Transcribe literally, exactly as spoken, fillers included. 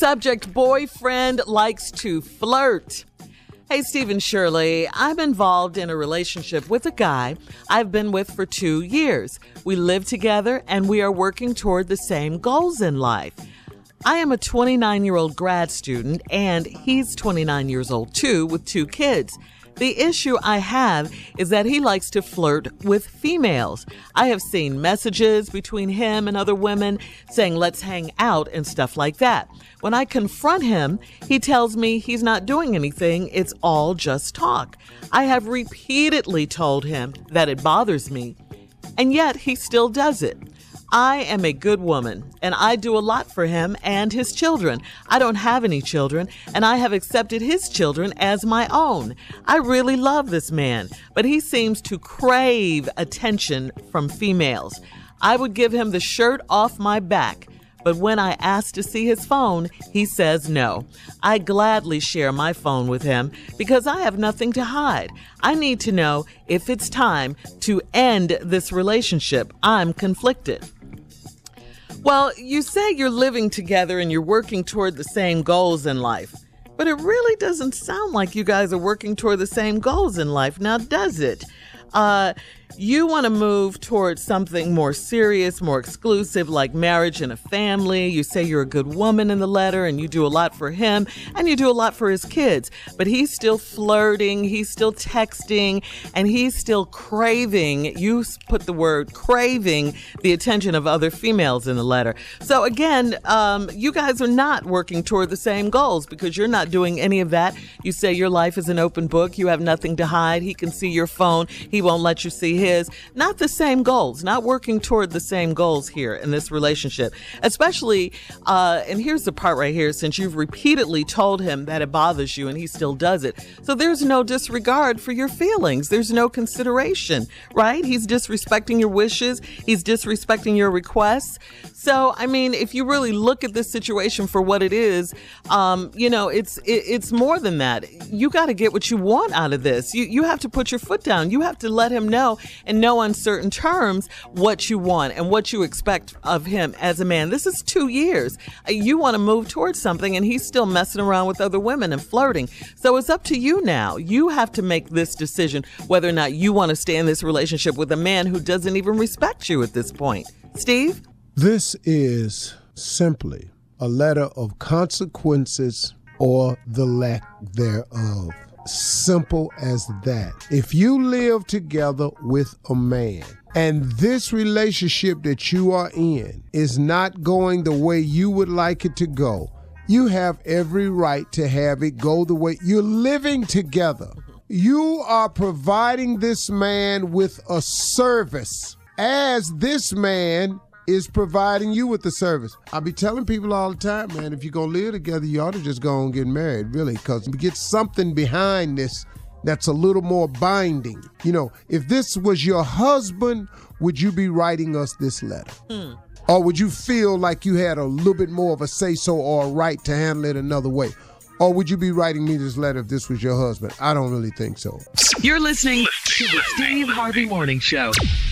Subject: boyfriend likes to flirt. Hey, Stephen Shirley, I'm involved in a relationship with a guy I've been with for two years. We live together and we are working toward the same goals in life. I am a twenty-nine-year-old grad student and he's twenty-nine years old too, with two kids. The issue I have is that he likes to flirt with females. I have seen messages between him and other women saying, let's hang out and stuff like that. When I confront him, he tells me he's not doing anything. It's all just talk. I have repeatedly told him that it bothers me, and yet he still does it. I am a good woman, and I do a lot for him and his children. I don't have any children, and I have accepted his children as my own. I really love this man, but he seems to crave attention from females. I would give him the shirt off my back, but when I ask to see his phone, he says no. I gladly share my phone with him because I have nothing to hide. I need to know if it's time to end this relationship. I'm conflicted. Well, you say you're living together and you're working toward the same goals in life, but it really doesn't sound like you guys are working toward the same goals in life, now does it? Uh, you want to move towards something more serious, more exclusive, like marriage and a family. You say you're a good woman in the letter and you do a lot for him and you do a lot for his kids, but he's still flirting, he's still texting, and he's still craving, you put the word craving, the attention of other females in the letter. So again, um, you guys are not working toward the same goals because you're not doing any of that. You say your life is an open book, you have nothing to hide, he can see your phone, he won't let you see his. Not the same goals, not working toward the same goals here in this relationship. Especially, uh, and here's the part right here, since you've repeatedly told him that it bothers you and he still does it. So there's no disregard for your feelings. There's no consideration, right? He's disrespecting your wishes. He's disrespecting your requests. So, I mean, if you really look at this situation for what it is, um, you know, it's it, it's more than that. You got to get what you want out of this. You you have to put your foot down. You have to let him know in no uncertain terms what you want and what you expect of him as a man. This is two years. You want to move towards something and he's still messing around with other women and flirting. So it's up to you now. You have to make this decision whether or not you want to stay in this relationship with a man who doesn't even respect you at this point. Steve? This is simply a letter of consequences or the lack thereof. Simple as that. If you live together with a man and this relationship that you are in is not going the way you would like it to go, you have every right to have it go the way you're living together. You are providing this man with a service as this man is providing you with the service. I be telling people all the time, man, if you're going to live together, you ought to just go and get married, really, because we get something behind this that's a little more binding. You know, if this was your husband, would you be writing us this letter? Mm. Or would you feel like you had a little bit more of a say-so or a right to handle it another way? Or would you be writing me this letter if this was your husband? I don't really think so. You're listening to the Steve Harvey Morning Show.